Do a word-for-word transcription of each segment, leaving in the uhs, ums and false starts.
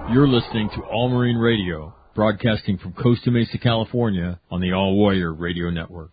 You're listening to All Marine Radio, broadcasting from Costa Mesa, California, on the All Warrior Radio Network.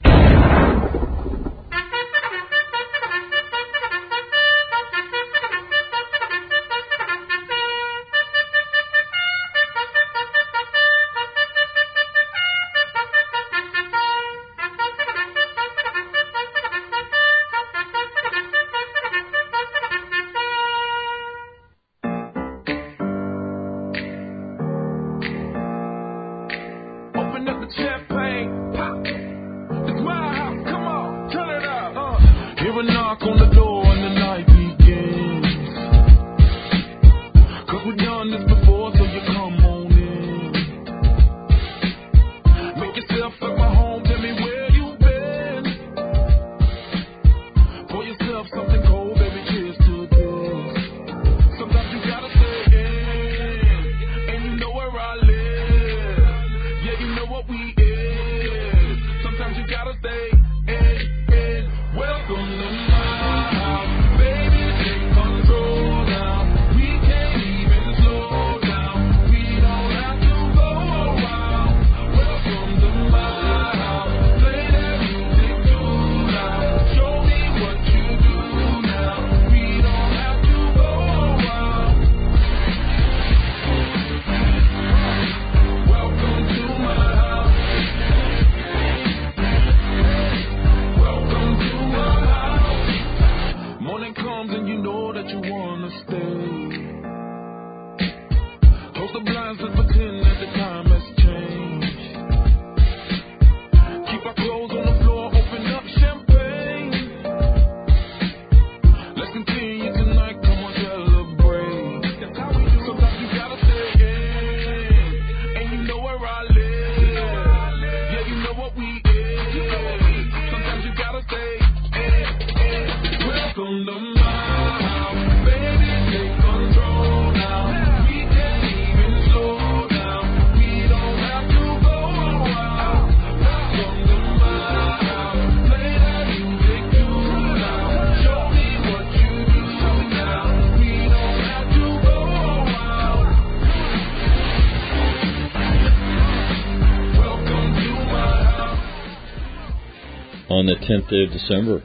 On the tenth day of December,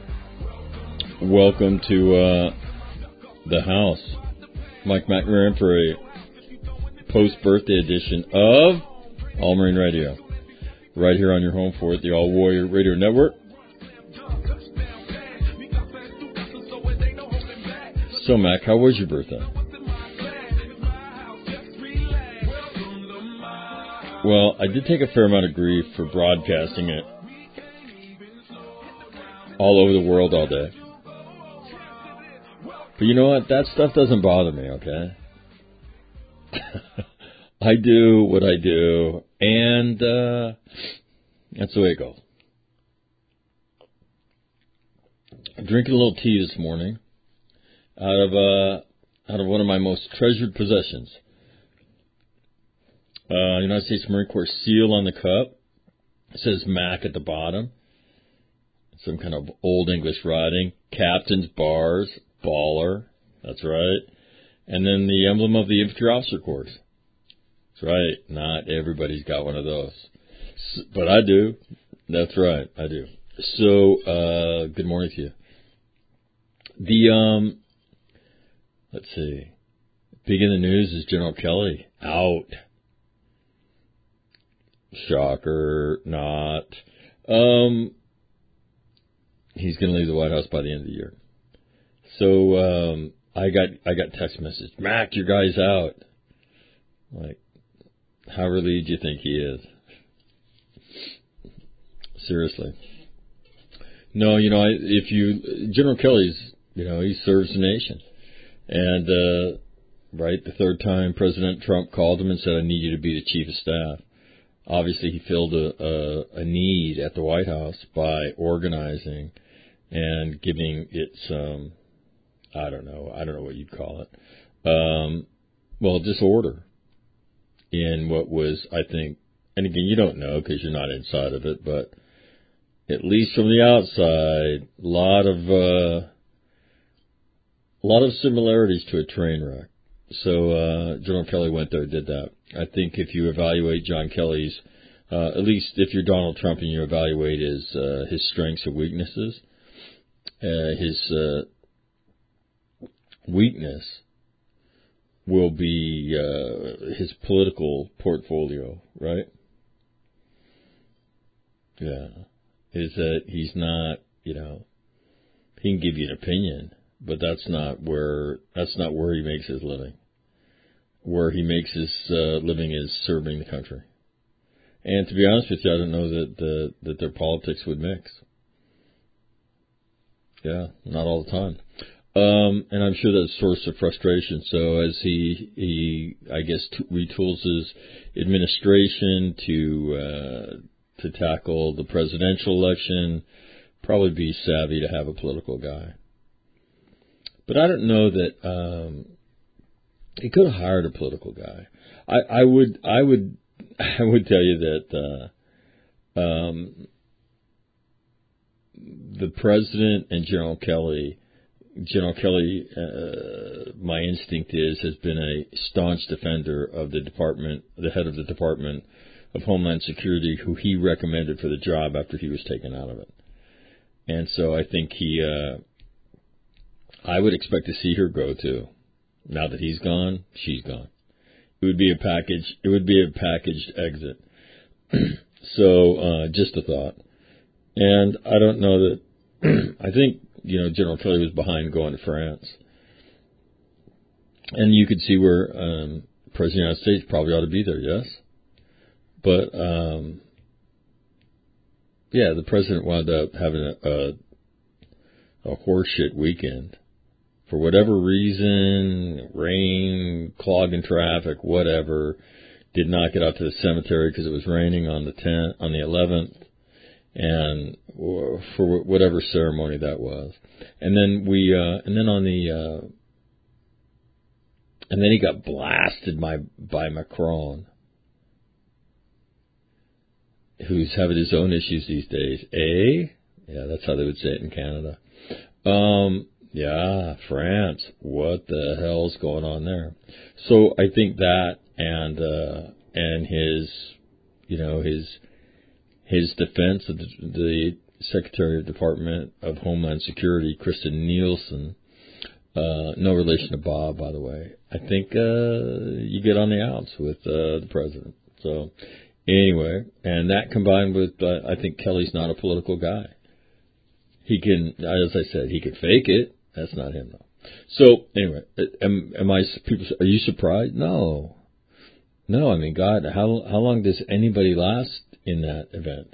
welcome to uh, the house. Mike McNamara for a post-birthday edition of All Marine Radio, right here on your home for it, the All Warrior Radio Network. So, Mac, how was your birthday? Well, I did take a fair amount of grief for broadcasting it all over the world all day. But you know what? That stuff doesn't bother me, okay? I do what I do, and uh, that's the way it goes. I'm drinking a little tea this morning out of uh, out of one of my most treasured possessions. Uh, United States Marine Corps seal on the cup. It says Mac at the bottom. Some kind of old English writing. Captain's bars, baller. That's right. And then the emblem of the Infantry Officer Corps. That's right. Not everybody's got one of those. So, but I do. That's right. I do. So, uh, good morning to you. The, um, let's see. Big in the news is General Kelly out. Shocker. Not. Um, He's going to leave the White House by the end of the year. So um, I got I got text message, Mac, your guy's out. Like, how relieved do you think he is? Seriously. No, you know, I, if you General Kelly's, you know, he serves the nation, and uh, right, the third time President Trump called him and said, "I need you to be the chief of staff." Obviously, he filled a, a, a need at the White House by organizing and giving it some, I don't know, I don't know what you'd call it, um, well, disorder in what was, I think, and again, you don't know because you're not inside of it, but at least from the outside, a lot of, uh, a lot of similarities to a train wreck. so uh, General Kelly went there and did that. I think if you evaluate John Kelly's, uh, at least if you're Donald Trump and you evaluate his uh, his strengths and weaknesses, uh, his uh, weakness will be uh, his political portfolio, right? Yeah, is that he's not, you know, he can give you an opinion, but that's not where that's not where he makes his living. Where he makes his uh, living is serving the country. And to be honest with you, I don't know that the, that their politics would mix. Yeah, not all the time. Um, and I'm sure that's a source of frustration. So as he, he I guess, t- retools his administration to uh, to tackle the presidential election, probably be savvy to have a political guy. But I don't know that um, he could have hired a political guy. I, I would, I would, I would tell you that uh, um, the president and General Kelly. General Kelly, uh, my instinct is, has been a staunch defender of the department, the head of the Department of Homeland Security, who he recommended for the job after he was taken out of it. And so I think he, uh, I would expect to see her go too. Now that he's gone, she's gone. It would be a package, it would be a packaged exit. So, uh, just a thought. And I don't know that, I think, you know, General Kelly was behind going to France. And you could see where um, the President of the United States probably ought to be there, yes? But, um, yeah, the President wound up having a, a, a horseshit weekend. For whatever reason, rain, clogging traffic, whatever, did not get out to the cemetery because it was raining on the tenth, on the eleventh. And for whatever ceremony that was, and then we, uh, and then on the, uh, and then he got blasted by by Macron, who's having his own issues these days. Eh? Yeah, that's how they would say it in Canada. Um, yeah, France. What the hell's going on there? So I think that and uh, and his, you know, his. His defense of the, the Secretary of Department of Homeland Security, Kristen Nielsen, uh, no relation to Bob, by the way. I think uh, you get on the outs with uh, the president. So anyway, and that combined with, uh, I think Kelly's not a political guy. He can, as I said, he can fake it. That's not him, though. So anyway, am, am I? People, are you surprised? No, no. I mean, God, how how long does anybody last in that event?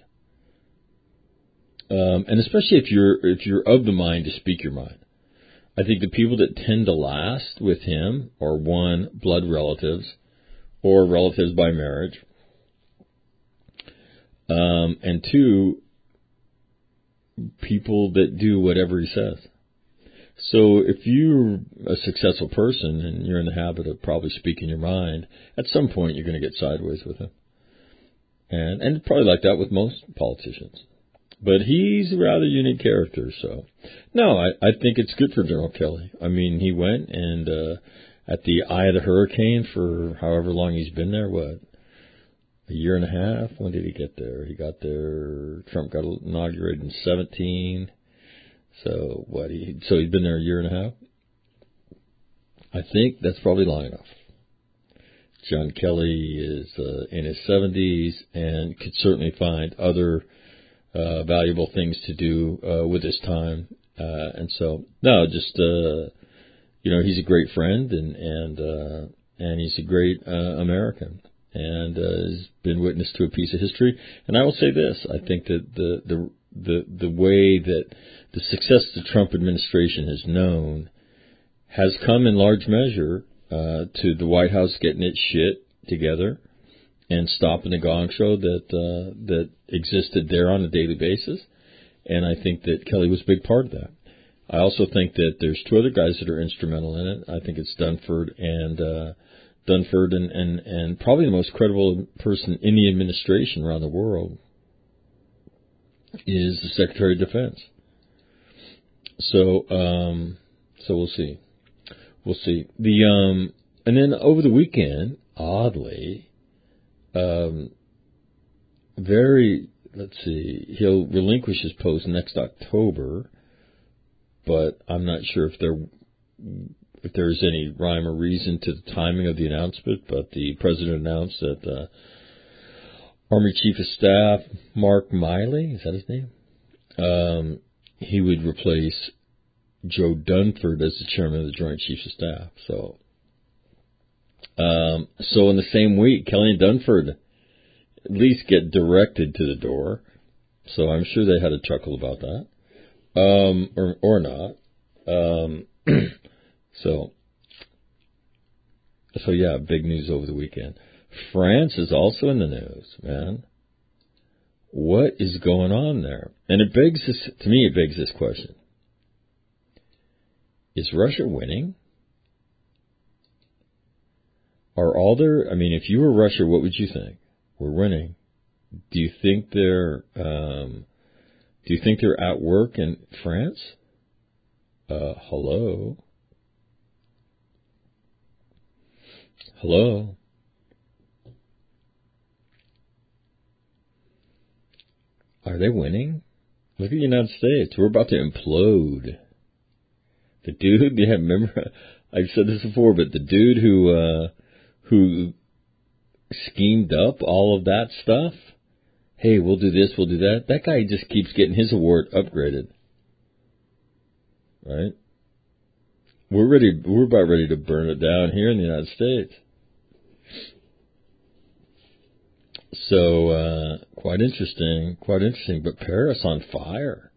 Um, and especially if you're if you're of the mind to speak your mind. I think the people that tend to last with him are, one, blood relatives or relatives by marriage, um, and two, people that do whatever he says. So if you're a successful person and you're in the habit of probably speaking your mind, at some point you're going to get sideways with him. And and probably like that with most politicians. But he's a rather unique character, so. No, I, I think it's good for General Kelly. I mean, he went and uh, at the eye of the hurricane for however long he's been there, what, a year and a half? When did he get there? He got there, Trump got inaugurated in seventeen. So, what, he, so he's been there a year and a half? I think that's probably long enough. John Kelly is uh, in his seventies and could certainly find other uh, valuable things to do uh, with his time. Uh, and so, no, just, uh, you know, he's a great friend and and uh, and he's a great uh, American and uh, has been witness to a piece of history. And I will say this, I think that the, the, the, the way that the success the Trump administration has known has come in large measure uh, to the White House getting its shit together and stopping the gong show that uh, that existed there on a daily basis. And I think that Kelly was a big part of that. I also think that there's two other guys that are instrumental in it. I think it's Dunford and uh, Dunford and, and, and probably the most credible person in the administration around the world is the Secretary of Defense. So, um, so we'll see. We'll see. The um, and then over the weekend, oddly, um, very, let's see, he'll relinquish his post next October, but I'm not sure if there if there's any rhyme or reason to the timing of the announcement, but the president announced that uh, Army Chief of Staff Mark Miley, is that his name? Um, he would replace Joe Dunford as the chairman of the Joint Chiefs of Staff. So, um, so in the same week, Kelly and Dunford at least get directed to the door. So I'm sure they had a chuckle about that, um, or or not. Um, so, so yeah, big news over the weekend. France is also in the news, man. What is going on there? And it begs this, to me, it begs this question. Is Russia winning? Are all there, I mean, if you were Russia, what would you think? We're winning. Do you think they're, um, do you think they're at work in France? Uh, hello? Hello? Are they winning? Look at the United States. We're about to implode. The dude, yeah, remember, I've said this before, but the dude who, uh, who schemed up all of that stuff, hey, we'll do this, we'll do that, that guy just keeps getting his award upgraded. Right? We're ready, we're about ready to burn it down here in the United States. So, uh, quite interesting, quite interesting, but Paris on fire.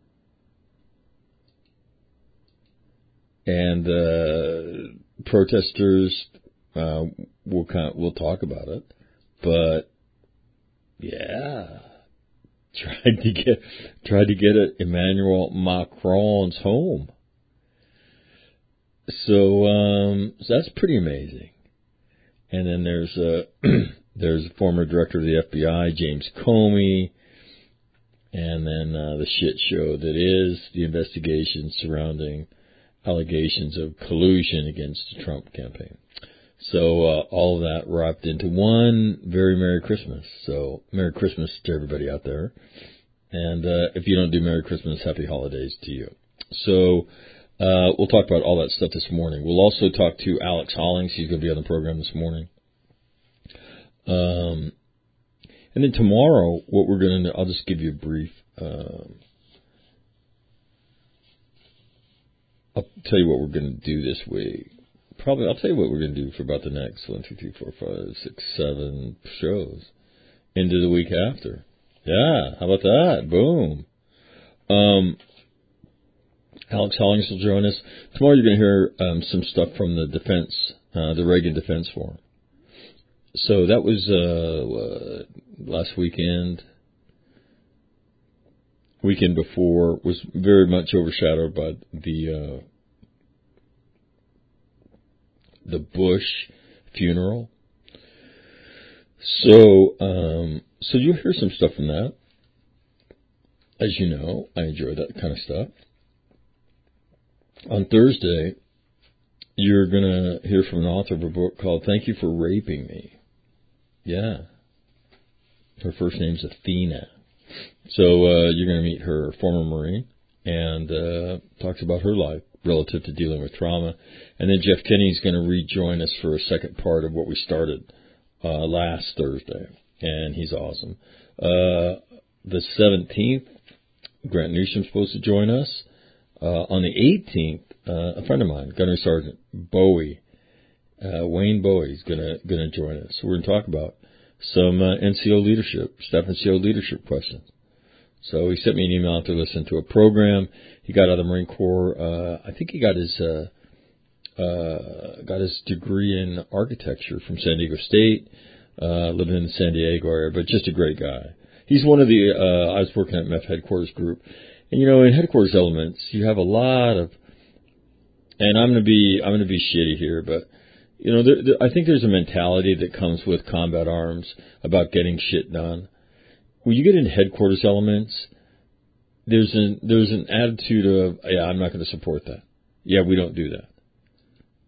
And, uh, protesters, uh, we'll kind of, we'll talk about it, but yeah, tried to get, tried to get it Emmanuel Macron's home. So, um, so that's pretty amazing. And then there's, uh, there's a former director of the F B I, James Comey, and then, uh, the shit show that is the investigation surrounding allegations of collusion against the Trump campaign. So uh, all of that wrapped into one very Merry Christmas. So Merry Christmas to everybody out there. And uh, if you don't do Merry Christmas, Happy Holidays to you. So uh, we'll talk about all that stuff this morning. We'll also talk to Alex Hollings. He's going to be on the program this morning. Um, and then tomorrow, what we're going to do, I'll just give you a brief... Um, I'll tell you what we're going to do this week. Probably, I'll tell you what we're going to do for about the next one, two, three, four, five, six, seven shows into the week after. Yeah, how about that? Boom. Um, Alex Hollings will join us. Tomorrow you're going to hear um, some stuff from the defense, uh, the Reagan Defense Forum. So that was uh, uh, last weekend. Weekend before was very much overshadowed by the uh, the Bush funeral. So, um, so you'll hear some stuff from that. As you know, I enjoy that kind of stuff. On Thursday, you're going to hear from an author of a book called Thank You for Raping Me. Yeah. Her first name's Athena. So uh, you're going to meet her former Marine and uh, talks about her life relative to dealing with trauma. And then Jeff Kinney's going to rejoin us for a second part of what we started uh, last Thursday. And he's awesome. Uh, the seventeenth, Grant Newsom's supposed to join us. Uh, on the eighteenth, uh, a friend of mine, Gunnery Sergeant Bowie, uh, Wayne Bowie's going to going to join us. So we're going to talk about some uh, N C O leadership, staff N C O leadership questions. So he sent me an email to listen to a program. He got out of the Marine Corps. Uh, I think he got his uh, uh, got his degree in architecture from San Diego State, uh, living in the San Diego area, but just a great guy. He's one of the, uh, I was working at M E F headquarters group. And, you know, in headquarters elements, you have a lot of, and I'm going to be, I'm going to be shitty here, but, you know, there, there, I think there's a mentality that comes with combat arms about getting shit done. When you get into headquarters elements, there's an, there's an attitude of, yeah, I'm not going to support that. Yeah, we don't do that.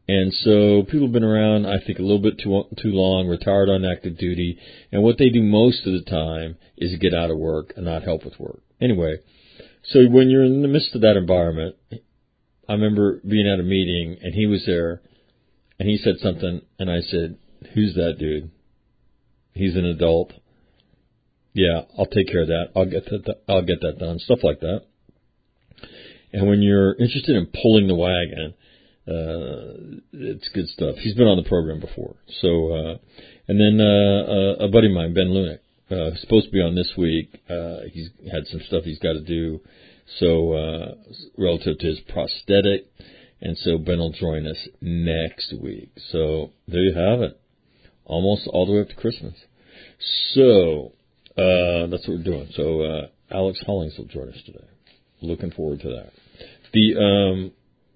And so people have been around, I think, a little bit too too long, retired on active duty, and what they do most of the time is get out of work and not help with work. Anyway, so when you're in the midst of that environment, I remember being at a meeting, and he was there, and he said something, and I said, "Who's that dude? He's an adult. Yeah, I'll take care of that. I'll get that. I'll get that done." Stuff like that. And when you're interested in pulling the wagon, Uh, it's good stuff. He's been on the program before. So, uh, and then, uh, uh, a buddy of mine, Ben Lunick, uh, supposed to be on this week. Uh, he's had some stuff he's got to do. So, uh, relative to his prosthetic. And so Ben will join us next week. So there you have it. Almost all the way up to Christmas. So, uh, that's what we're doing. So, uh, Alex Hollings will join us today. Looking forward to that. The, um,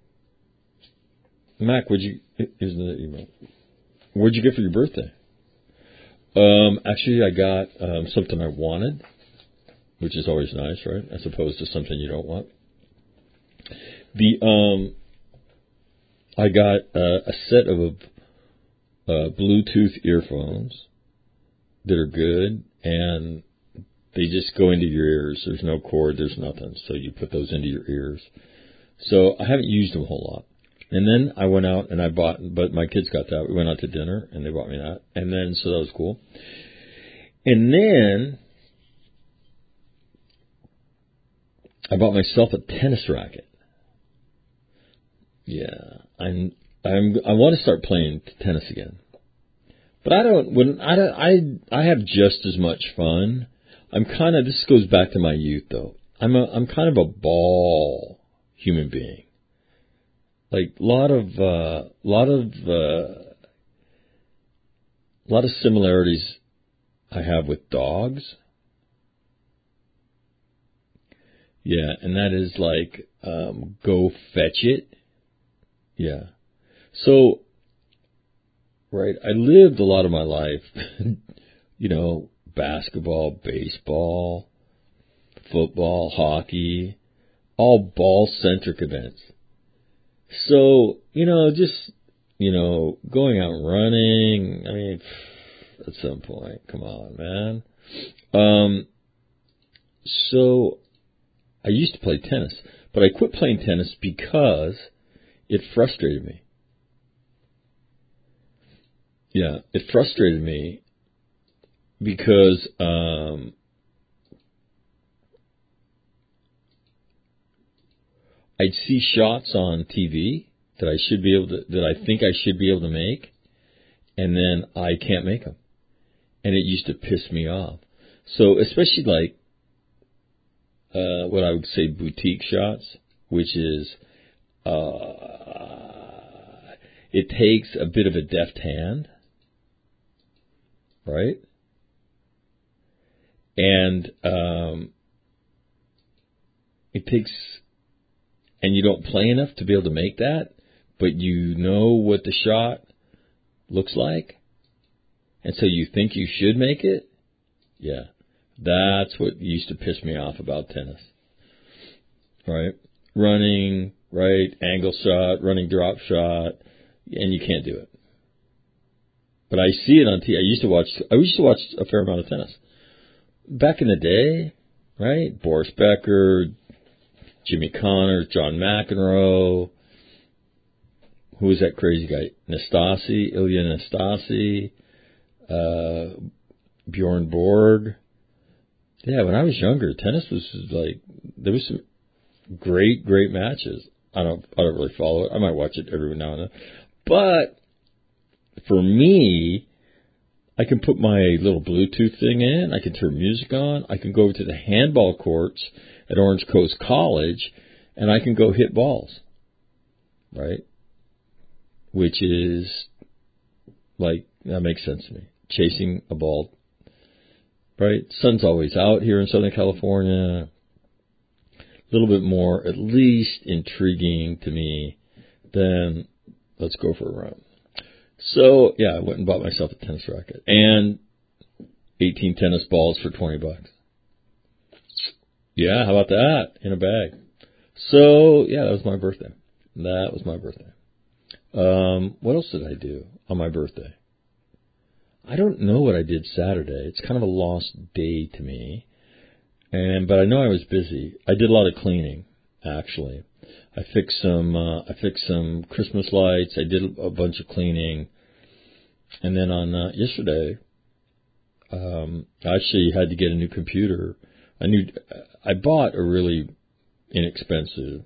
Mac, what'd you, here's the email. What'd you get for your birthday? Um, actually, I got um, something I wanted, which is always nice, right? As opposed to something you don't want. The um, I got uh, a set of uh, Bluetooth earphones that are good, and they just go into your ears. There's no cord, there's nothing, so you put those into your ears. So I haven't used them a whole lot. And then I went out and I bought, but my kids got that. We went out to dinner and they bought me that. And then, so that was cool. And then I bought myself a tennis racket. Yeah, I'm, I'm, I want to start playing tennis again. But I don't, when I don't, I, I have just as much fun. I'm kind of, this goes back to my youth though. I'm a, I'm kind of a ball human being. Like a lot of, uh, lot of, uh, lot of similarities I have with dogs. Yeah, and that is like, um, go fetch it. Yeah. So, right, I lived a lot of my life, you know, basketball, baseball, football, hockey, all ball-centric events. So, you know, just, you know, going out running, I mean, at some point, come on, man. Um, so, I used to play tennis, but I quit playing tennis because it frustrated me. Yeah, it frustrated me because, um, I'd see shots on T V that I should be able to, that I think I should be able to make, and then I can't make them. And it used to piss me off. So, especially like, uh, what I would say boutique shots, which is, uh, it takes a bit of a deft hand, right? And, um, it takes, and you don't play enough to be able to make that, but you know what the shot looks like, and so you think you should make it. Yeah, that's what used to piss me off about tennis. Right? Running, right, angle shot, running drop shot, and you can't do it. But I see it on T V. I used to watch, I used to watch a fair amount of tennis. Back in the day, right, Boris Becker, Jimmy Connors, John McEnroe, who was that crazy guy? Nastase, Ilya Nastase, uh, Bjorn Borg. Yeah, when I was younger, tennis was like, there was some great, great matches. I don't, I don't really follow it. I might watch it every now and then. But for me, I can put my little Bluetooth thing in. I can turn music on. I can go over to the handball courts at Orange Coast College, and I can go hit balls, right? Which is, like, that makes sense to me. Chasing a ball, right? Sun's always out here in Southern California. A little bit more, at least, intriguing to me than let's go for a run. So, yeah, I went and bought myself a tennis racket and eighteen tennis balls for twenty bucks. Yeah, how about that? In a bag. So, yeah, that was my birthday. That was my birthday. Um, what else did I do on my birthday? I don't know what I did Saturday. It's kind of a lost day to me. And but I know I was busy. I did a lot of cleaning, actually. I fixed some uh, I fixed some Christmas lights. I did a bunch of cleaning. And then on uh, yesterday, um, I actually had to get a new computer. I knew I bought a really inexpensive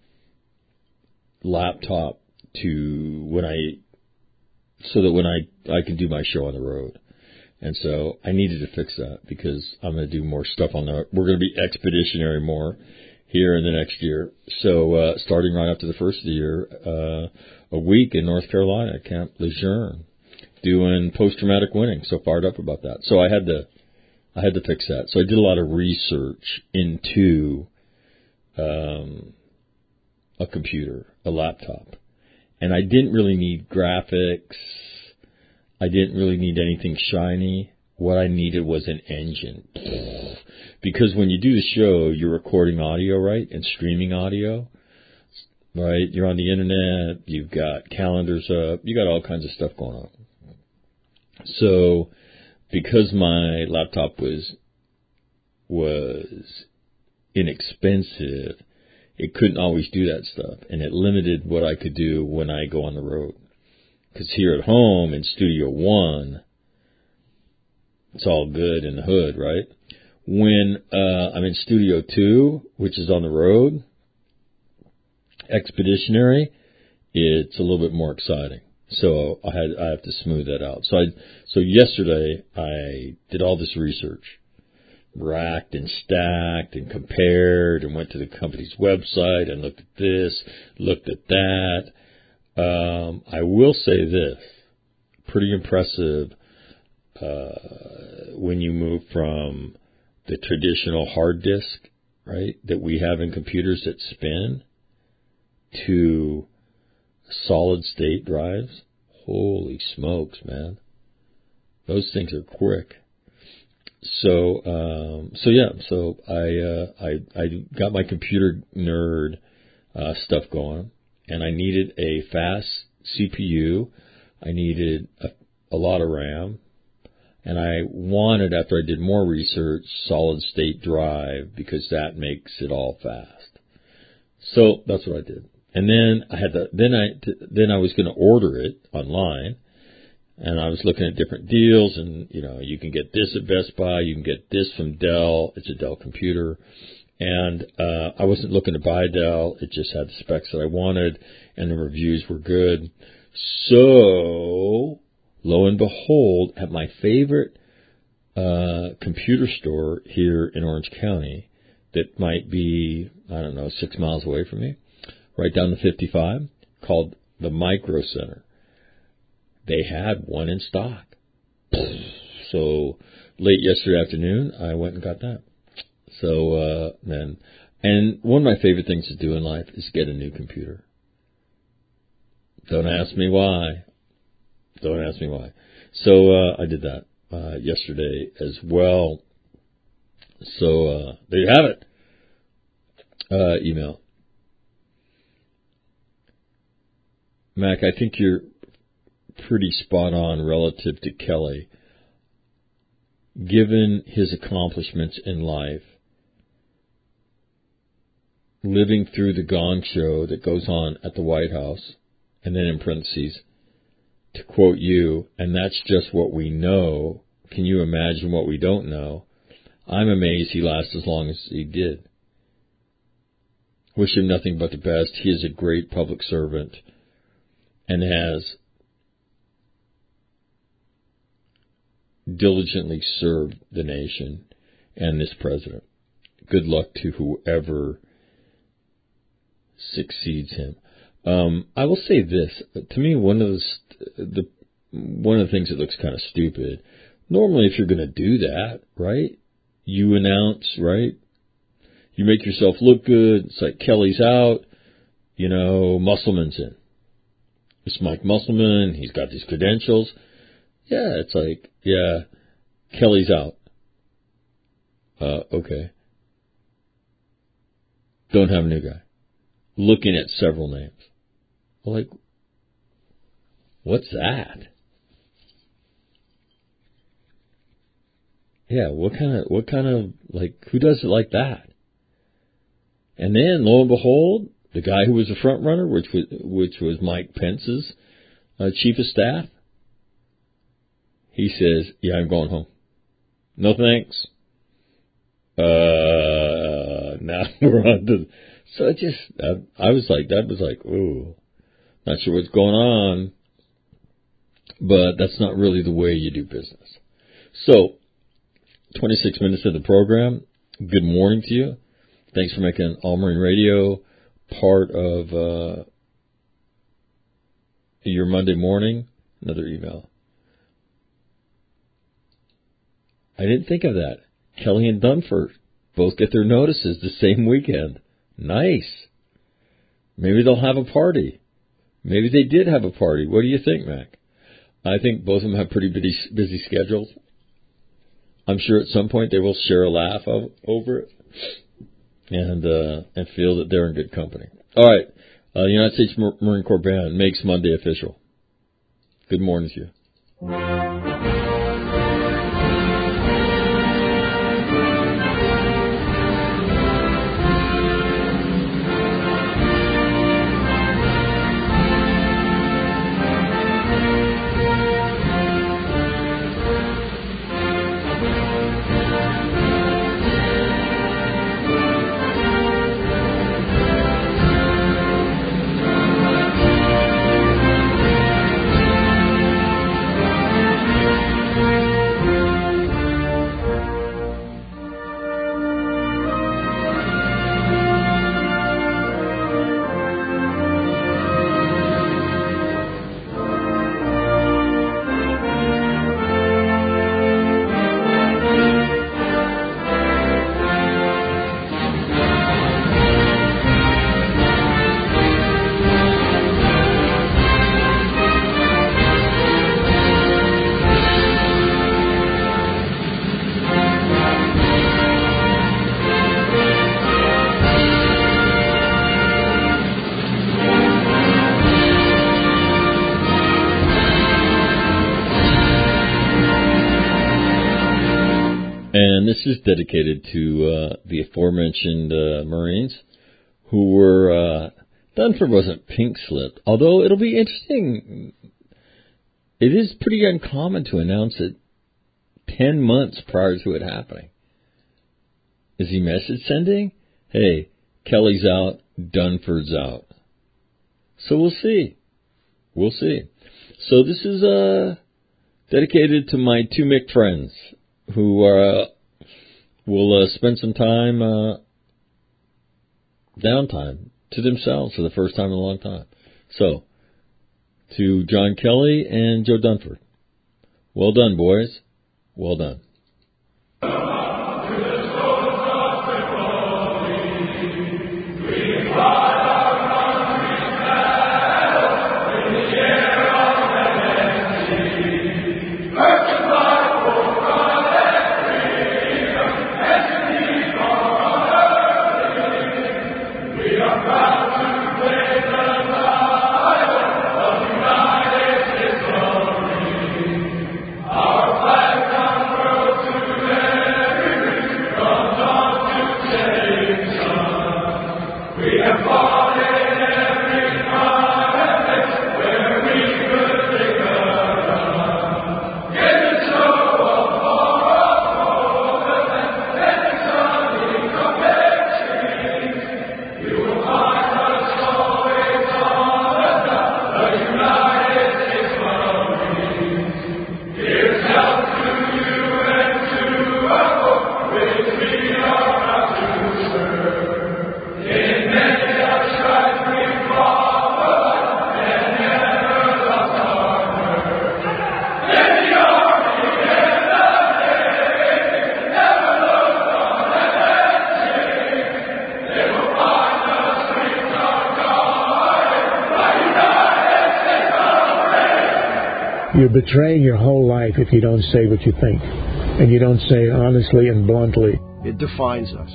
laptop to when I so that when I I could do my show on the road. And so I needed to fix that because I'm going to do more stuff on the we're going to be expeditionary more here in the next year. So uh starting right after the first of the year, uh a week in North Carolina at Camp Lejeune doing post-traumatic winning. So fired up about that. So I had to I had to fix that. So I did a lot of research into um a computer, a laptop. And I didn't really need graphics. I didn't really need anything shiny. What I needed was an engine. Because when you do the show, you're recording audio, right? And streaming audio, right? You're on the internet. You've got calendars up. You got all kinds of stuff going on. So because my laptop was, was inexpensive, it couldn't always do that stuff. And it limited what I could do when I go on the road. Because here at home in Studio One, it's all good in the hood, right? When uh, I'm in Studio Two, which is on the road, expeditionary, it's a little bit more exciting. So I had I have to smooth that out. So I so yesterday I did all this research, racked and stacked and compared, and went to the company's website and looked at this, looked at that. Um, I will say this, pretty impressive uh, when you move from the traditional hard disk, right, that we have in computers that spin to solid state drives. Holy smokes, man. Those things are quick. So, um, so yeah, so I, uh, I, I got my computer nerd, uh, stuff going. And I needed a fast C P U. I needed a, a lot of RAM. And I wanted, after I did more research, solid state drive because that makes it all fast. So that's what I did. And then I had to, then I, then I was going to order it online. And I was looking at different deals, and, you know, you can get this at Best Buy. You can get this from Dell. It's a Dell computer. And uh I wasn't looking to buy Dell. It just had the specs that I wanted, and the reviews were good. So, lo and behold, at my favorite uh computer store here in Orange County that might be, I don't know, six miles away from me, right down the fifty-five, called the Micro Center, they had one in stock. So, late yesterday afternoon, I went and got that. So, uh, man, and one of my favorite things to do in life is get a new computer. Don't ask me why. Don't ask me why. So, uh, I did that, uh, yesterday as well. So, uh, there you have it. Uh, email. Mac, I think you're pretty spot on relative to Kelly. Given his accomplishments in life, living through the gong show that goes on at the White House, and then in parentheses, to quote you, and that's just what we know. Can you imagine what we don't know? I'm amazed he lasted as long as he did. Wish him nothing but the best. He is a great public servant and has diligently served the nation and this president. Good luck to whoever succeeds him. Um, I will say this. To me, one of the, the one of the things that looks kind of stupid, normally if you're going to do that, right, you announce, right, you make yourself look good. It's like Kelly's out, you know, Musselman's in. It's Mike Musselman. He's got these credentials. Yeah, it's like, yeah, Kelly's out. Uh, okay. Don't have a new guy. Looking at several names. Like, What's that? Yeah, what kind of, what kind of, like, who does it like that? And then, lo and behold, the guy who was the front runner, which was, which was Mike Pence's uh, chief of staff, he says, yeah, I'm going home. No thanks. Uh, now we're on to, so it just, I, I was like, that was like, ooh, not sure what's going on, but that's not really the way you do business. So, twenty-six minutes of the program. Good morning to you. Thanks for making All Marine Radio part of uh, your Monday morning. Another email. I didn't think of that. Kelly and Dunford both get their notices the same weekend. Nice. Maybe they'll have a party. Maybe they did have a party. What do you think, Mac? I think both of them have pretty busy, busy schedules. I'm sure at some point they will share a laugh of, over it and uh, and feel that they're in good company. All right. Uh, the United States Marine Corps Band makes Monday official. Good morning to you. And this is dedicated to uh, the aforementioned uh, Marines who were, uh, Dunford wasn't pink-slipped, although it'll be interesting. It is pretty uncommon to announce it ten months prior to it happening. Is he message sending? Hey, Kelly's out, Dunford's out. So we'll see. We'll see. So this is uh, dedicated to my two Mick friends who uh, will uh, spend some time, uh, downtime, to themselves for the first time in a long time. So, to John Kelly and Joe Dunford. Well done, boys. Well done. You're betraying your whole life if you don't say what you think, and you don't say honestly and bluntly. It defines us.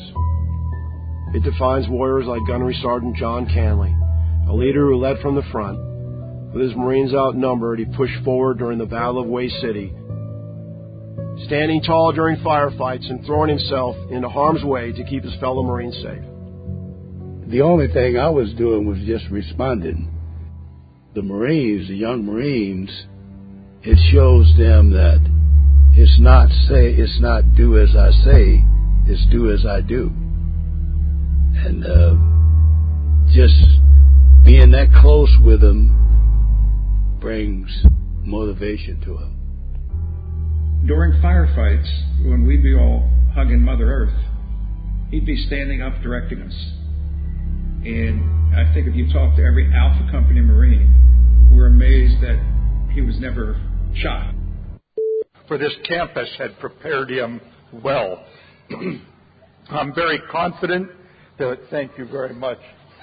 It defines warriors like Gunnery Sergeant John Canley, a leader who led from the front, With his Marines outnumbered, he pushed forward during the Battle of Way City, standing tall during firefights and throwing himself into harm's way to keep his fellow Marines safe. The only thing I was doing was just responding. The Marines, the young Marines, it shows them that it's not say, it's not do as I say, it's do as I do. And uh, just being that close with them brings motivation to them. During firefights, when we'd be all hugging Mother Earth, he'd be standing up directing us. And I think if you talk to every Alpha Company Marine, we're amazed that he was never shot. For this campus had prepared him well. I'm very confident that, thank you very much.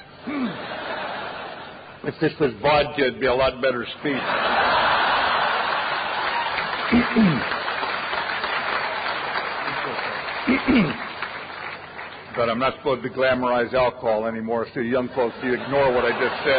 If this was vodka, it'd be a lot better speech. But I'm not supposed to glamorize alcohol anymore, so you young folks, you ignore what I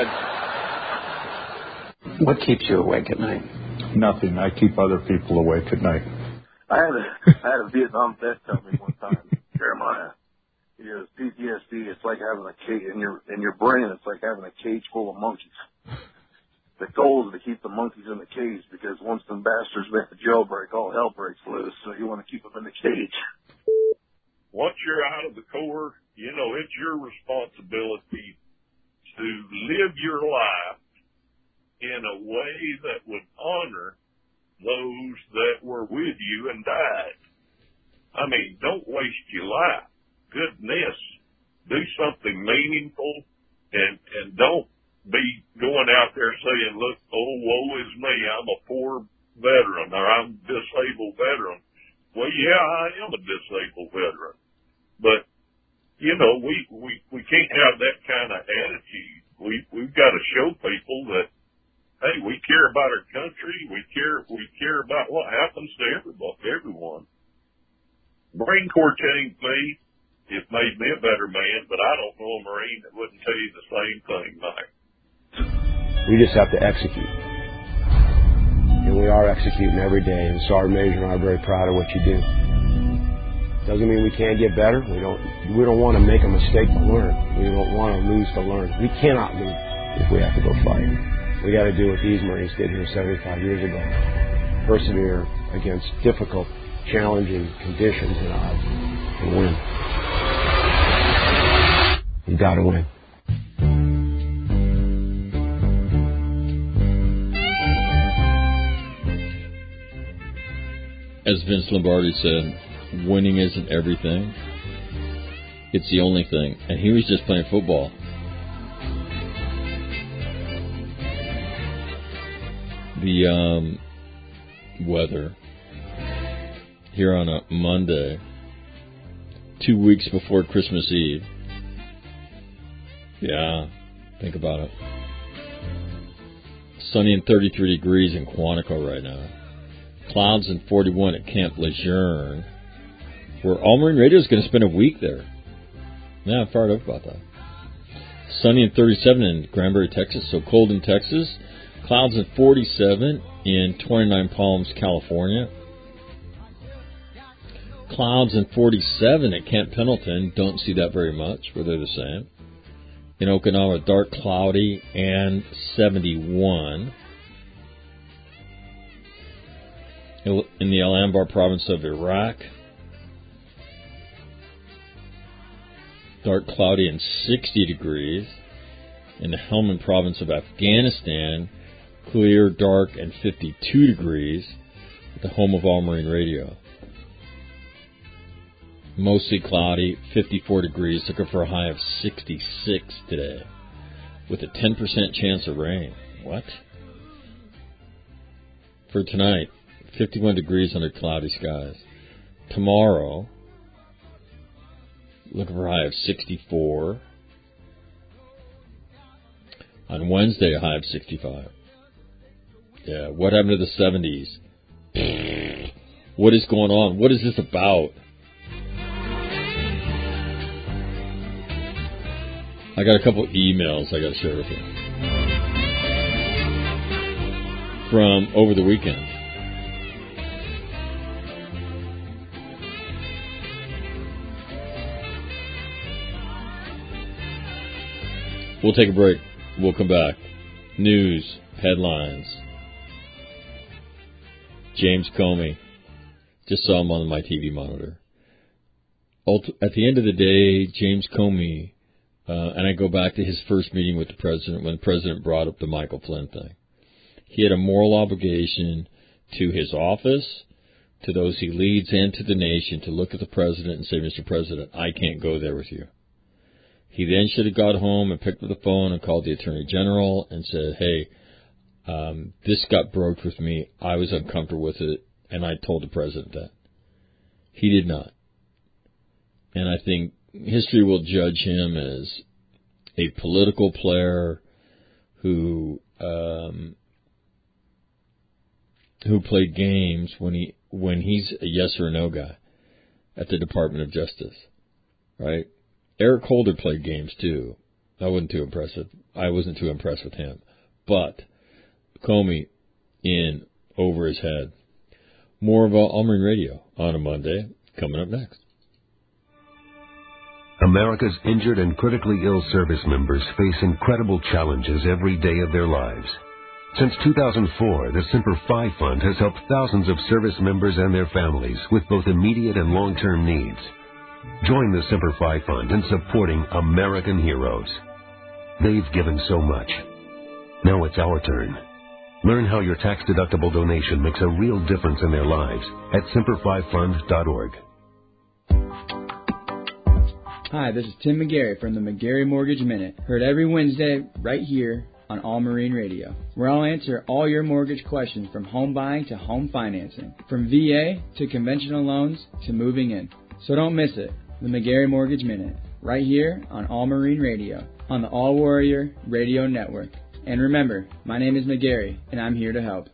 just said. What keeps you awake at night? Nothing. I keep other people awake at night. I had a, I had a Vietnam vet tell me one time, Jeremiah, he goes, P T S D, it's like having a cage in your, in your brain, it's like having a cage full of monkeys. The goal is to keep the monkeys in the cage, because once them bastards make the jailbreak, all hell breaks loose, so you want to keep them in the cage. Once you're out of the Corps, you know, it's your responsibility to live your life in a way that would honor those that were with you and died. I mean, don't waste your life. Goodness, do something meaningful, and, and don't be going out there saying, look, oh, woe is me, I'm a poor veteran, or I'm a disabled veteran. Well, yeah, I am a disabled veteran. But, you know, we, we, we can't have that kind of attitude. We, we've got to show people that, hey, we care about our country. We care, we care about what happens to everybody, everyone. Marine Corps changed me. It made me a better man, but I don't know a Marine that wouldn't tell you the same thing, Mike. We just have to execute. And we are executing every day. And Sergeant Major and I are very proud of what you do. Doesn't mean we can't get better. We don't we don't want to make a mistake to learn. We don't want to lose to learn. We cannot lose if we have to go fight. We got to do what these Marines did here seventy-five years ago. Persevere against difficult, challenging conditions and odds and win. You got to win. As Vince Lombardi said, winning isn't everything. It's the only thing. And he was just playing football. The um, weather here on a Monday, two weeks before Christmas Eve. Yeah, think about it. Sunny and thirty-three degrees in Quantico right now. Clouds and forty-one at Camp Lejeune, where All Marine Radio is going to spend a week there. Yeah, I'm fired up about that. Sunny and thirty-seven in Granbury, Texas, so cold in Texas. Clouds and forty-seven in twenty-nine Palms, California. Clouds and forty-seven at Camp Pendleton. Don't see that very much, but they're the same. In Okinawa, dark, cloudy, and seventy-one. In the Al Anbar province of Iraq, dark, cloudy, and sixty degrees. In the Helmand province of Afghanistan, clear, dark, and fifty-two degrees. At the home of All Marine Radio. Mostly cloudy, fifty-four degrees, looking for a high of sixty-six today, with a ten percent chance of rain. What? For tonight, fifty-one degrees under cloudy skies. Tomorrow, looking for a high of sixty-four. On Wednesday, a high of sixty-five. Yeah, what happened to the seventies? What is going on? What is this about? I got a couple emails I got to share with you. from over the weekend. We'll take a break. We'll come back. News, headlines. James Comey. Just saw him on my T V monitor. At the end of the day, James Comey, uh, and I go back to his first meeting with the president when the president brought up the Michael Flynn thing. He had a moral obligation to his office, to those he leads, and to the nation to look at the president and say, Mister President, I can't go there with you. He then should have got home and picked up the phone and called the Attorney General and said, hey, um, this got broached with me. I was uncomfortable with it, and I told the president that. He did not. And I think history will judge him as a political player who um, who played games when he when he's a yes or no guy at the Department of Justice, right? Eric Holder played games too. I wasn't too impressed with, I wasn't too impressed with him. But Comey in over his head. More of All Marine Radio on a Monday coming up next. America's injured and critically ill service members face incredible challenges every day of their lives. Since two thousand four, the Semper Fi Fund has helped thousands of service members and their families with both immediate and long-term needs. Join the Semper Fi Fund in supporting American heroes. They've given so much. Now it's our turn. Learn how your tax-deductible donation makes a real difference in their lives at semper fi fund dot org. Hi, this is Tim McGarry from the McGarry Mortgage Minute. Heard every Wednesday right here on All Marine Radio, where I'll answer all your mortgage questions from home buying to home financing, from V A to conventional loans to moving in. So don't miss it. The McGarry Mortgage Minute, right here on All Marine Radio, on the All Warrior Radio Network. And remember, my name is McGarry, and I'm here to help.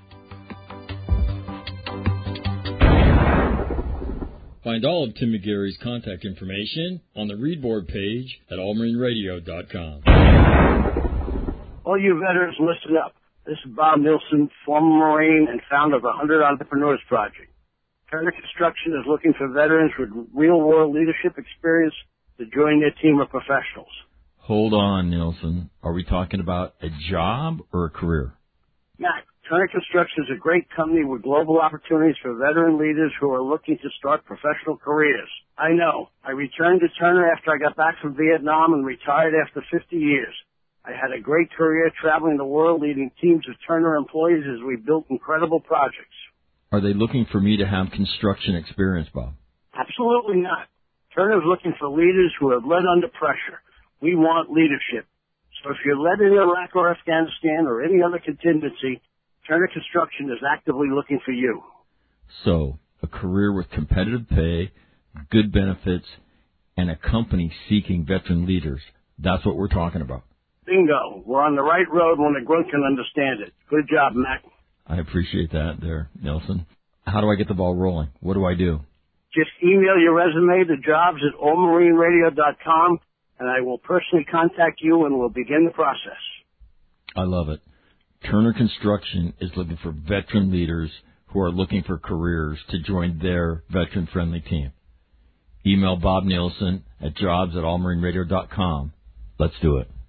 Find all of Tim McGarry's contact information on the Readboard page at all marine radio dot com. All you veterans, listen up. This is Bob Nilsson, former Marine and founder of the one hundred Entrepreneurs Project. Turner Construction is looking for veterans with real-world leadership experience to join their team of professionals. Hold on, Nilsson. Are we talking about a job or a career? Matt, Turner Construction is a great company with global opportunities for veteran leaders who are looking to start professional careers. I know. I returned to Turner after I got back from Vietnam and retired after fifty years. I had a great career traveling the world leading teams of Turner employees as we built incredible projects. Are they looking for me to have construction experience, Bob? Absolutely not. Turner is looking for leaders who have led under pressure. We want leadership. So if you're led in Iraq or Afghanistan or any other contingency, Turner Construction is actively looking for you. So, a career with competitive pay, good benefits, and a company seeking veteran leaders. That's what we're talking about. Bingo. We're on the right road when the grunt can understand it. Good job, Mac. I appreciate that there, Nelson. How do I get the ball rolling? What do I do? Just email your resume to jobs at all marine radio dot com, and I will personally contact you and we'll begin the process. I love it. Turner Construction is looking for veteran leaders who are looking for careers to join their veteran-friendly team. Email Bob Nielsen at jobs at all marine radio dot com. Let's do it.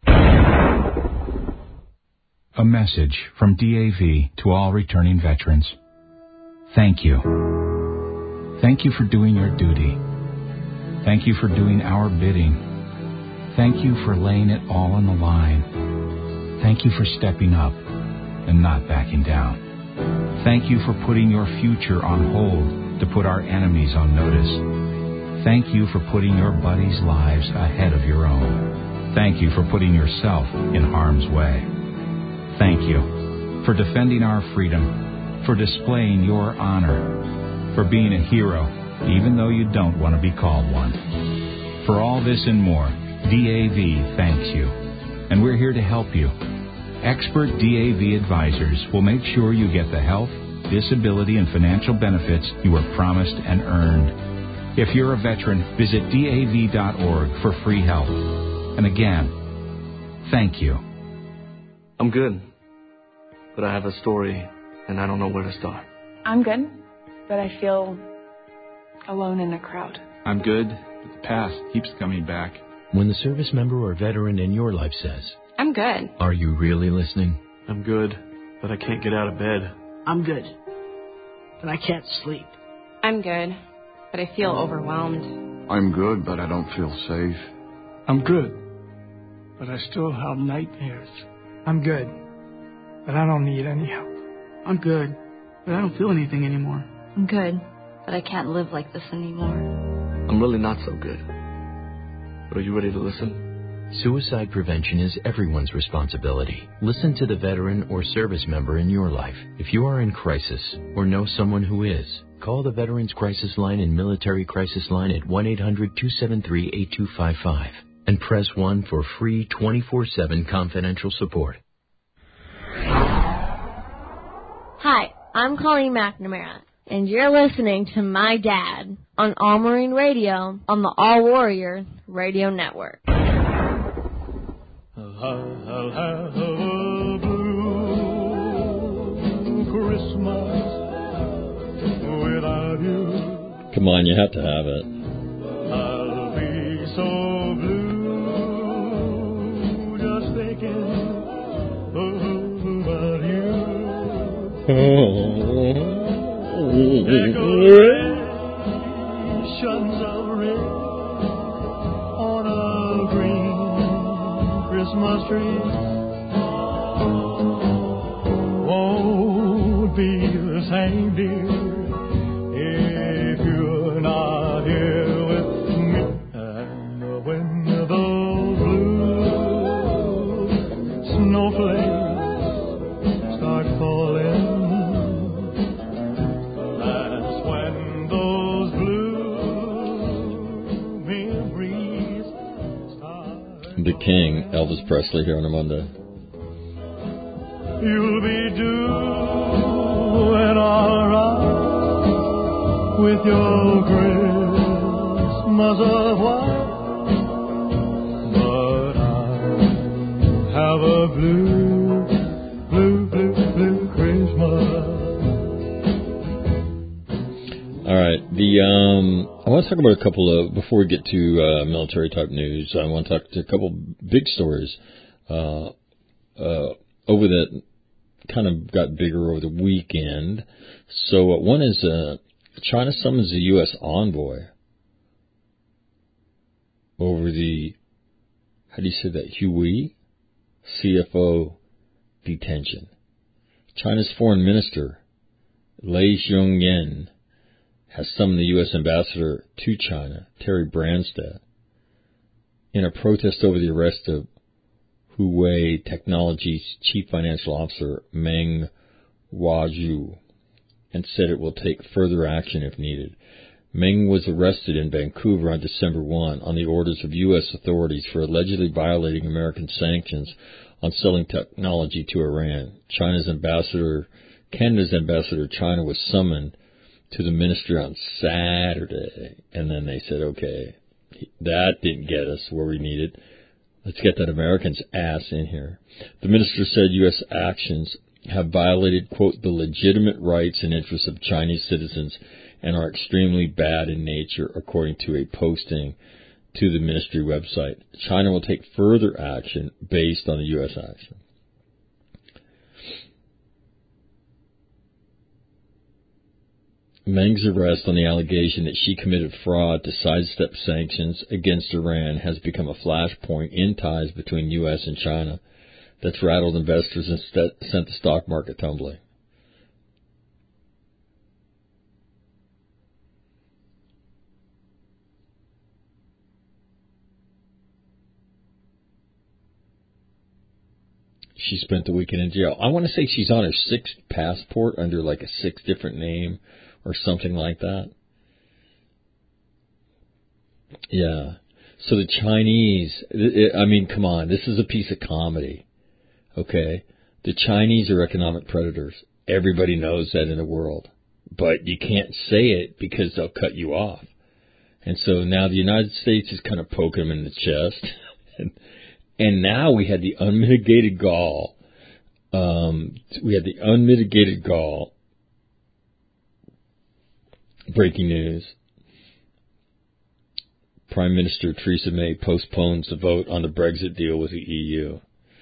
A message from D A V to all returning veterans. Thank you. Thank you for doing your duty. Thank you for doing our bidding. Thank you for laying it all on the line. Thank you for stepping up and not backing down. Thank you for putting your future on hold to put our enemies on notice. Thank you for putting your buddies' lives ahead of your own. Thank you for putting yourself in harm's way. Thank you for defending our freedom, for displaying your honor, for being a hero, even though you don't want to be called one. For all this and more, D A V thanks you, and we're here to help you. Expert D A V advisors will make sure you get the health, disability, and financial benefits you were promised and earned. If you're a veteran, visit D A V dot org for free help. And again, thank you. I'm good. but I have a story, and I don't know where to start. I'm good, but I feel alone in a crowd. I'm good, but the past keeps coming back. When the service member or veteran in your life says, I'm good. Are you really listening? I'm good, but I can't get out of bed. I'm good, but I can't sleep. I'm good, but I feel overwhelmed. I'm good, but I don't feel safe. I'm good, but I still have nightmares. I'm good, but I don't need any help. I'm good, but I don't feel anything anymore. I'm good, but I can't live like this anymore. I'm really not so good. But are you ready to listen? Suicide prevention is everyone's responsibility. Listen to the veteran or service member in your life. If you are in crisis or know someone who is, call the Veterans Crisis Line and Military Crisis Line at one eight hundred two seven three eight two five five and press one for free twenty-four seven confidential support. Hi, I'm Colleen McNamara, and you're listening to My Dad on All Marine Radio on the All Warrior Radio Network. I'll have a blue Christmas without you. Come on, you have to have it. I'll be so blue just thinking about you. Decorations of red on a green Christmas tree won't be the same, dear, if you're not here with me. And when those blue snowflakes start falling, that's when those blue memories start. The King, Elvis Presley, here on a Monday. You'll be doing alright with your Christmas of white, but I have a blue, blue, blue, blue Christmas. All right, the um, I want to talk about a couple of, before we get to uh, military type news, I want to talk to a couple big stories uh, uh, over that kind of got bigger over the weekend. So uh, one is uh, China summons the U S envoy over the, how do you say that, Huawei C F O detention. China's foreign minister, Lei Xiongyan, has summoned the U S ambassador to China, Terry Branstad, in a protest over the arrest of Huawei Technologies chief financial officer Meng Wanzhou, and said it will take further action if needed. Meng was arrested in Vancouver on December first on the orders of U S authorities for allegedly violating American sanctions on selling technology to Iran. China's ambassador, Canada's ambassador to China was summoned to the ministry on Saturday, and then they said, okay, that didn't get us where we needed. Let's get that American's ass in here. The minister said U S actions have violated, quote, the legitimate rights and interests of Chinese citizens and are extremely bad in nature, according to a posting to the ministry website. China will take further action based on the U S action. Meng's arrest on the allegation that she committed fraud to sidestep sanctions against Iran has become a flashpoint in ties between U S and China that's rattled investors and st- sent the stock market tumbling. She spent the weekend in jail. I want to say she's on her sixth passport under like a six different name or something like that. Yeah. So the Chinese, I mean, come on, this is a piece of comedy. Okay? The Chinese are economic predators. Everybody knows that in the world. But you can't say it because they'll cut you off. And so now the United States is kind of poking them in the chest. and, and now we had the unmitigated gall Um, we had the unmitigated gall. Breaking news. Prime Minister Theresa May postpones the vote on the Brexit deal with the E U.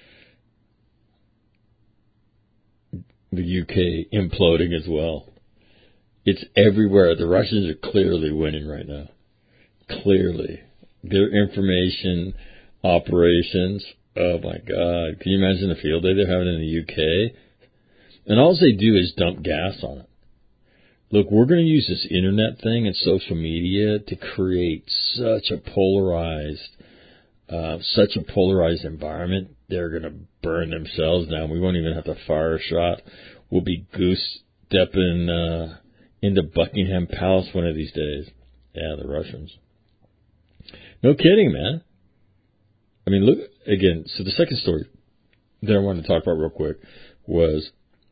The U K imploding as well. It's everywhere. The Russians are clearly winning right now. Clearly. Their information operations, oh my God. Can you imagine the field day they're having in the U K? And all they do is dump gas on it. Look, we're going to use this internet thing and social media to create such a polarized, uh, such a polarized environment. They're going to burn themselves down. We won't even have to fire a shot. We'll be goose-stepping uh, into Buckingham Palace one of these days. Yeah, the Russians. No kidding, man. I mean, look, again, so the second story that I wanted to talk about real quick was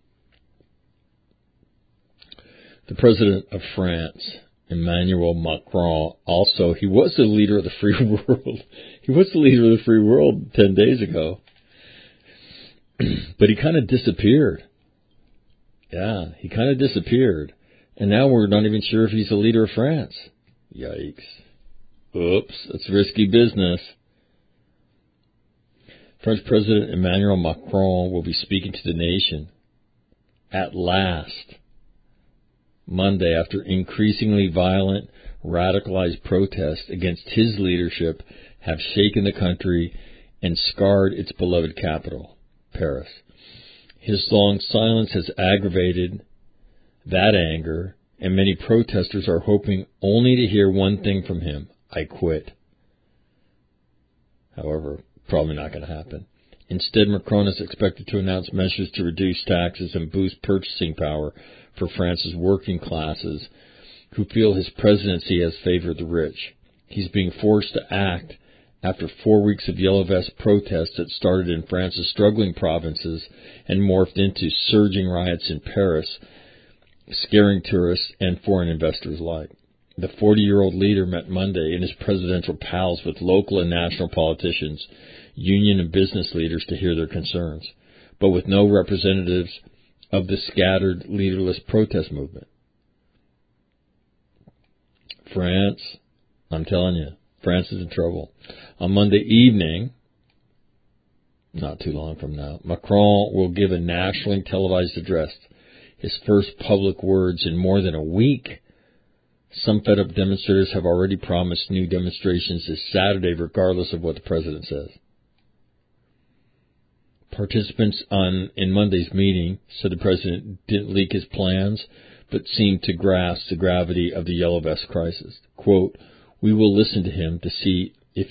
the president of France, Emmanuel Macron. Also, he was the leader of the free world. He was the leader of the free world ten days ago. But he kind of disappeared. Yeah, he kind of disappeared. And now we're not even sure if he's the leader of France. Yikes. Oops, that's risky business. French President Emmanuel Macron will be speaking to the nation at last Monday after increasingly violent, radicalized protests against his leadership have shaken the country and scarred its beloved capital, Paris. His long silence has aggravated that anger, and many protesters are hoping only to hear one thing from him: I quit. However, probably not going to happen. Instead, Macron is expected to announce measures to reduce taxes and boost purchasing power for France's working classes, who feel his presidency has favored the rich. He's being forced to act after four weeks of Yellow Vest protests that started in France's struggling provinces and morphed into surging riots in Paris, scaring tourists and foreign investors alike. The forty-year-old leader met Monday in his presidential palace with local and national politicians, union and business leaders to hear their concerns, but with no representatives of the scattered, leaderless protest movement. France, I'm telling you, France is in trouble. On Monday evening, not too long from now, Macron will give a nationally televised address, his first public words in more than a week. Some fed-up demonstrators have already promised new demonstrations this Saturday, regardless of what the president says. Participants on in Monday's meeting said the president didn't leak his plans, but seemed to grasp the gravity of the Yellow Vest crisis. Quote, "We will listen to him to see if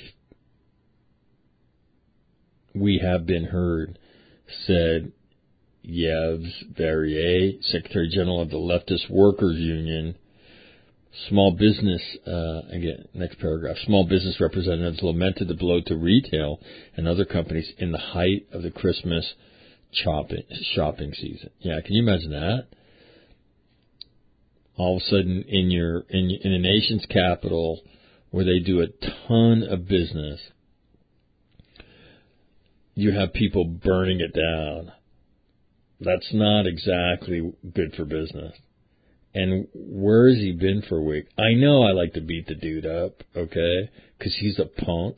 we have been heard," said Yves Verrier, Secretary General of the Leftist Workers Union. Small business, uh, again, next paragraph, small business representatives lamented the blow to retail and other companies in the height of the Christmas shopping, shopping season. Yeah, can you imagine that? All of a sudden, in your in, in a nation's capital, where they do a ton of business, you have people burning it down. That's not exactly good for business. And where has he been for a week? I know I like to beat the dude up, okay, because he's a punk.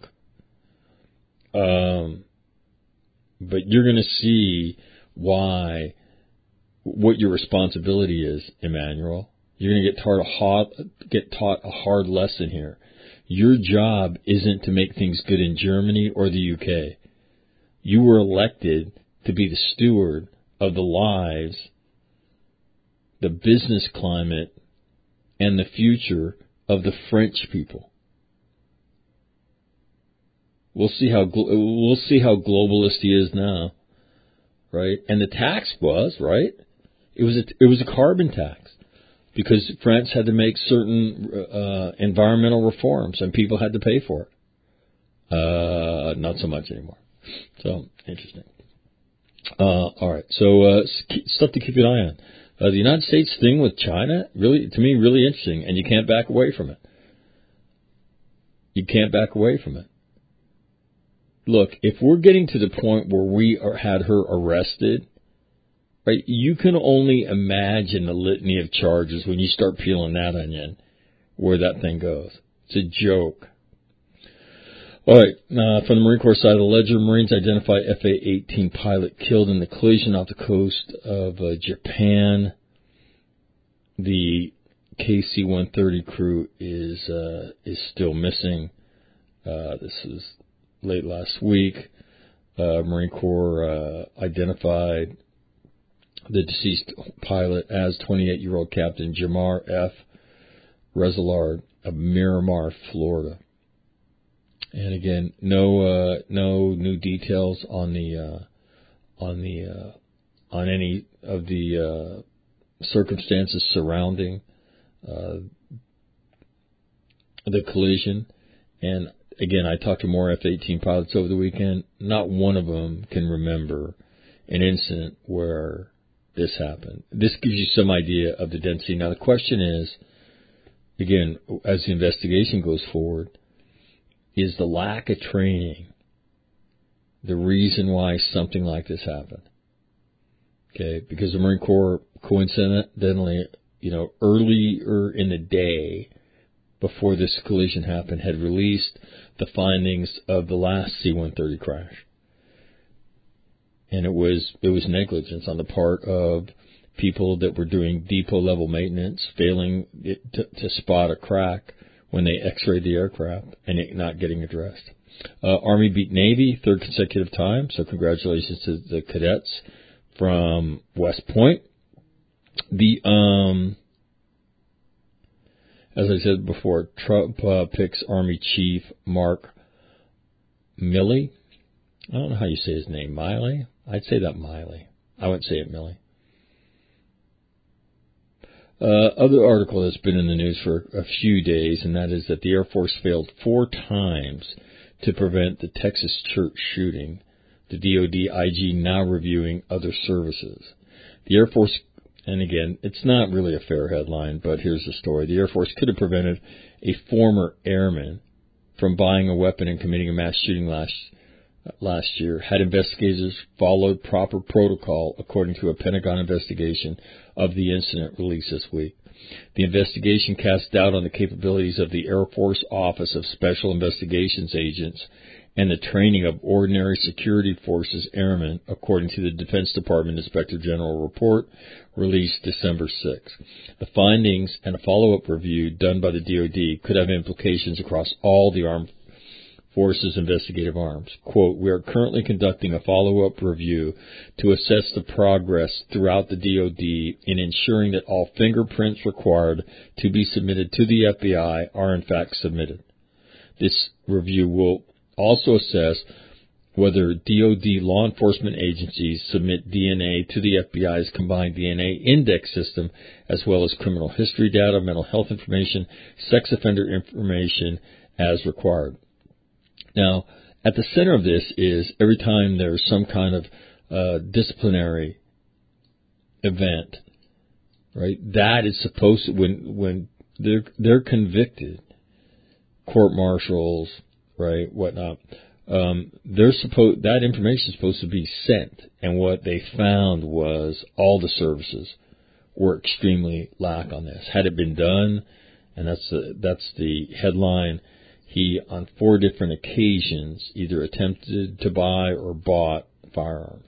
Um, but you're going to see why, what your responsibility is, Emmanuel. You're going to get taught a hard, get taught a hard lesson here. Your job isn't to make things good in Germany or the U K. You were elected to be the steward of the lives, the business climate, and the future of the French people. We'll see how we'll see how globalist he is now, right? And the tax was right. It was a, it was a carbon tax because France had to make certain uh, environmental reforms, and people had to pay for it. Uh, not so much anymore. So interesting. Uh, all right. So uh, stuff to keep an eye on. Uh, the United States thing with China, really, to me, really interesting, and you can't back away from it. You can't back away from it. Look, if we're getting to the point where we are, had her arrested right? You can only imagine the litany of charges when you start peeling that onion, where that thing goes. It's a joke. All right, uh, from the Marine Corps side of the ledger, Marines identify F A eighteen pilot killed in the collision off the coast of uh, Japan. The K C one thirty crew is uh, is still missing. Uh, this is late last week. Uh, Marine Corps uh, identified the deceased pilot as twenty-eight-year-old Captain Jamar F. Resolard of Miramar, Florida. And again, no uh, no new details on the uh, on the uh, on any of the uh, circumstances surrounding uh, the collision. And again, I talked to more F eighteen pilots over the weekend. Not one of them can remember an incident where this happened. This gives you some idea of the density. Now the question is, again, as the investigation goes forward, is the lack of training the reason why something like this happened? Okay, because the Marine Corps coincidentally, you know, earlier in the day before this collision happened, had released the findings of the last C one thirty crash. And it was it was negligence on the part of people that were doing depot level maintenance, failing it to, to spot a crack when they x-rayed the aircraft and it not getting addressed. Uh, Army beat Navy third consecutive time, so congratulations to the cadets from West Point. The um, as I said before, Trump uh, picks Army Chief Mark Milley. I don't know how you say his name, Miley. I'd say that Miley. I wouldn't say it Milley. Uh, other article that's been in the news for a few days, and that is that the Air Force failed four times to prevent the Texas church shooting. The D O D I G now reviewing other services. The Air Force, and again, it's not really a fair headline, but here's the story. The Air Force could have prevented a former airman from buying a weapon and committing a mass shooting last last year had investigators followed proper protocol, according to a Pentagon investigation of the incident released this week. The investigation cast doubt on the capabilities of the Air Force Office of Special Investigations agents and the training of ordinary security forces airmen, according to the Defense Department Inspector General report released December sixth. The findings and a follow-up review done by the D O D could have implications across all the armed Forces investigative arms. Quote, we are currently conducting a follow-up review to assess the progress throughout the D O D in ensuring that all fingerprints required to be submitted to the F B I are in fact submitted. This review will also assess whether D O D law enforcement agencies submit D N A to the F B I's combined D N A index system, as well as criminal history data, mental health information, sex offender information as required. Now, at the center of this is every time there's some kind of uh, disciplinary event, right? That is supposed to, when when they're they're convicted, court martials, right, whatnot. Um, they're supposed that information is supposed to be sent, and what they found was all the services were extremely lack on this. Had it been done, and that's the, that's the headline. He, on four different occasions, either attempted to buy or bought firearms.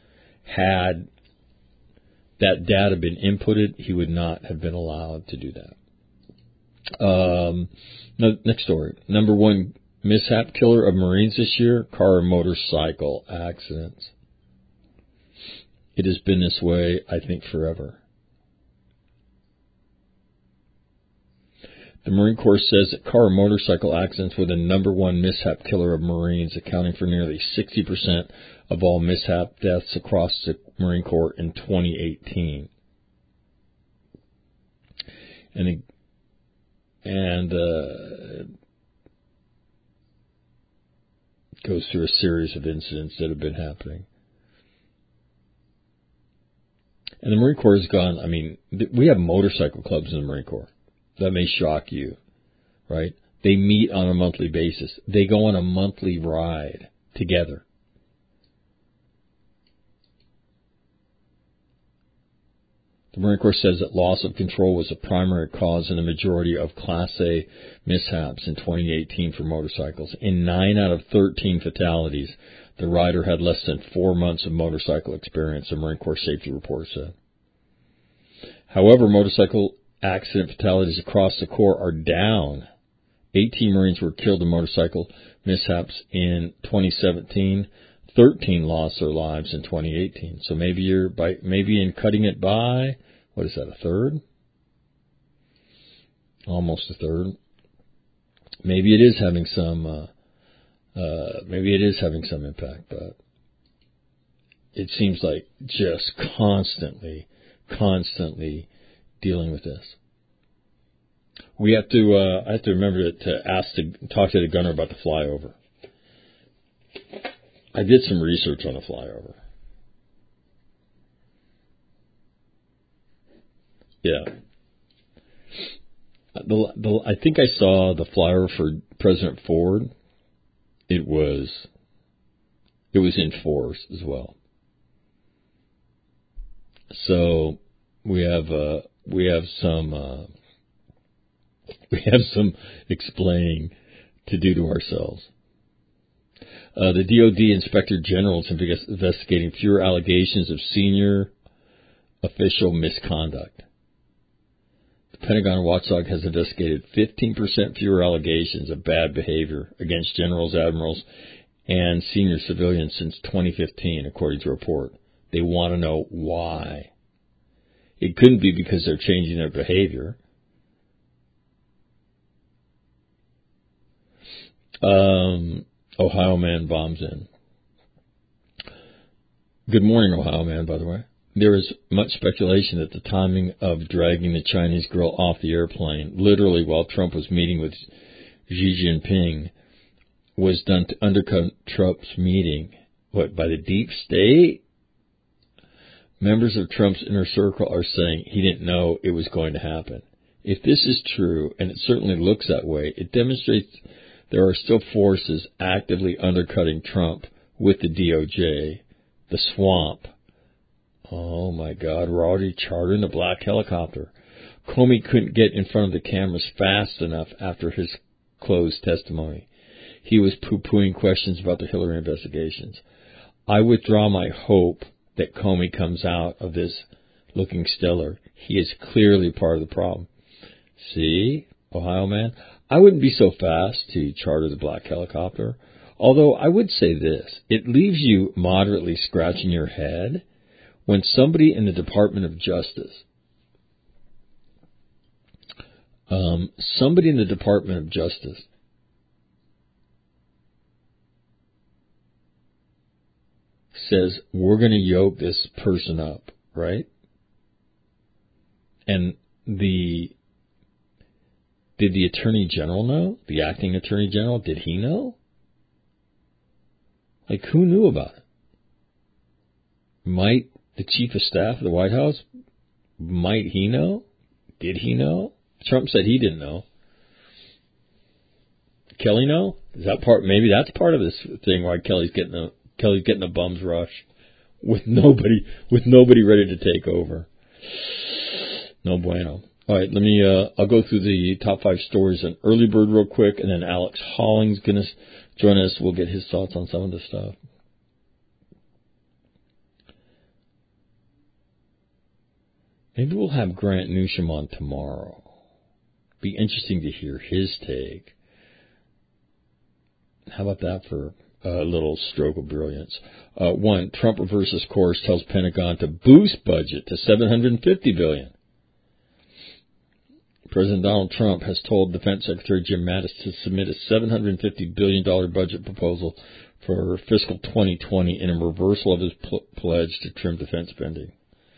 Had that data been inputted, he would not have been allowed to do that. Um, next story. Number one mishap killer of Marines this year, car and motorcycle accidents. It has been this way, I think, forever. The Marine Corps says that car and motorcycle accidents were the number one mishap killer of Marines, accounting for nearly sixty percent of all mishap deaths across the Marine Corps in twenty eighteen. And it, and uh, it goes through a series of incidents that have been happening. And the Marine Corps has gone, I mean, we have motorcycle clubs in the Marine Corps. That may shock you, right? They meet on a monthly basis. They go on a monthly ride together. The Marine Corps says that loss of control was the primary cause in the majority of Class A mishaps in twenty eighteen for motorcycles. In nine out of thirteen fatalities, the rider had less than four months of motorcycle experience, the Marine Corps Safety Report said. However, motorcycle accident fatalities across the Corps are down. eighteen Marines were killed in motorcycle mishaps in twenty seventeen. thirteen lost their lives in twenty eighteen. So maybe you're by, maybe in cutting it by, what is that, a third? Almost a third. Maybe it is having some, uh, uh, maybe it is having some impact, but it seems like just constantly, constantly dealing with this. We have to, uh, I have to remember to, to ask to talk to the gunner about the flyover. I did some research on the flyover. Yeah. The, the, I think I saw the flyover for President Ford. It was, it was in force as well. So we have, uh, we have some, uh, we have some explaining to do to ourselves. Uh, the D O D Inspector General is investigating fewer allegations of senior official misconduct. The Pentagon watchdog has investigated fifteen percent fewer allegations of bad behavior against generals, admirals, and senior civilians since twenty fifteen, according to a report. They want to know why. It couldn't be because they're changing their behavior. Um... Ohio man bombs in. Good morning, Ohio man, by the way. There is much speculation that the timing of dragging the Chinese girl off the airplane, literally while Trump was meeting with Xi Jinping, was done to undercut Trump's meeting. What, by the deep state? Members of Trump's inner circle are saying he didn't know it was going to happen. If this is true, and it certainly looks that way, it demonstrates there are still forces actively undercutting Trump with the D O J, the swamp. Oh, my God, we're already chartering the black helicopter. Comey couldn't get in front of the cameras fast enough after his closed testimony. He was poo-pooing questions about the Hillary investigations. I withdraw my hope that Comey comes out of this looking stellar. He is clearly part of the problem. See, Ohio man? I wouldn't be so fast to charter the black helicopter, although I would say this. It leaves you moderately scratching your head when somebody in the Department of Justice, um, somebody in the Department of Justice says, we're going to yoke this person up, right? And the... Did the Attorney General know? The acting Attorney General, did he know? Like, who knew about it? Might the Chief of Staff of the White House, might he know? Did he know? Trump said he didn't know. Kelly know? Is that part? Maybe that's part of this thing why Kelly's getting a Kelly's getting a bum's rush with nobody with nobody ready to take over. No bueno. All right, let me, uh, I'll go through the top five stories in Early Bird real quick, and then Alex Holling's going to join us. We'll get his thoughts on some of this stuff. Maybe we'll have Grant Newsham on tomorrow. Be interesting to hear his take. How about that for a little stroke of brilliance? Uh, one, Trump reverses course, tells Pentagon to boost budget to seven hundred fifty billion dollars. President Donald Trump has told Defense Secretary Jim Mattis to submit a seven hundred fifty billion dollars budget proposal for fiscal twenty twenty in a reversal of his pl- pledge to trim defense spending.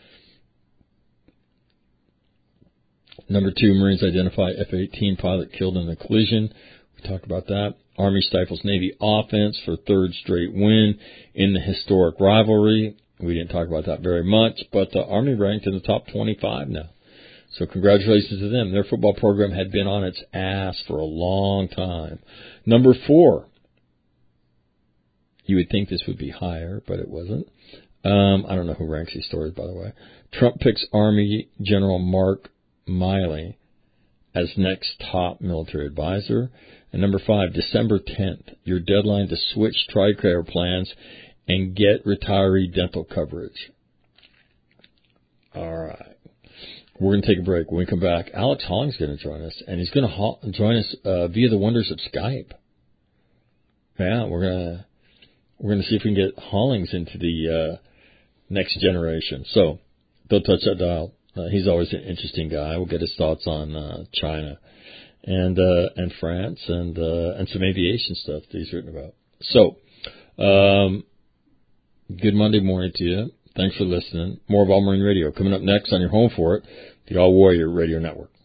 Number two, Marines identify F eighteen pilot killed in a collision. We talked about that. Army stifles Navy offense for third straight win in the historic rivalry. We didn't talk about that very much, but the Army ranked in the top twenty-five now. So congratulations to them. Their football program had been on its ass for a long time. Number four, you would think this would be higher, but it wasn't. Um, I don't know who ranks these stories, by the way. Trump picks Army General Mark Milley as next top military advisor. And number five, December tenth, your deadline to switch TRICARE plans and get retiree dental coverage. All right. We're going to take a break. When we come back, Alex Holling's going to join us, and he's going to ho- join us uh, via the wonders of Skype. Yeah, we're going to we're going to see if we can get Hollings into the uh, next generation. So don't touch that dial. Uh, he's always an interesting guy. We'll get his thoughts on uh, China and uh, and France and uh, and some aviation stuff that he's written about. So, um, good Monday morning to you. Thanks for listening. More of All Marine Radio coming up next on your home for it, the All Warrior Radio Network.